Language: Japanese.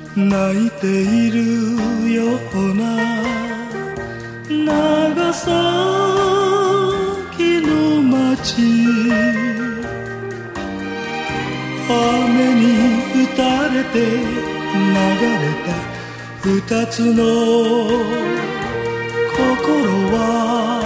泣いているような長崎の街、雨に打たれて流れた二つの心は